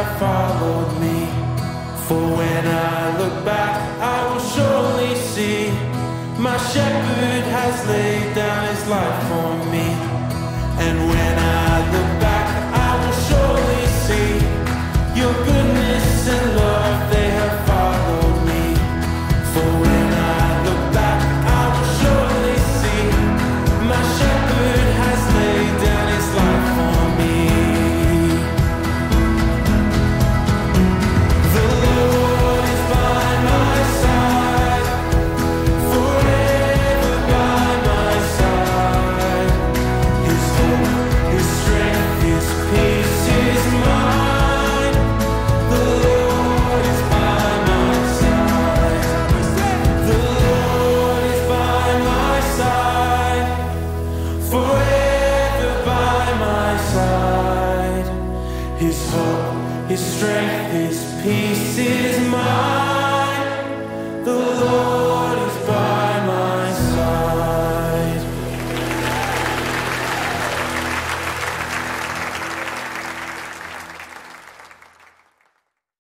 have followed me. For when I look back, I will surely see my shepherd has laid down his life for me. And when I look back, I will surely see your goodness and love, they have followed me. For when I look back, I will surely see my shepherd has laid down his life for me. The Lord is by my side, forever by my side. His hope, his strength, his peace is mine. The Lord is by my side. The Lord is by my side, forever by my side. His hope, his strength, his peace is mine. The Lord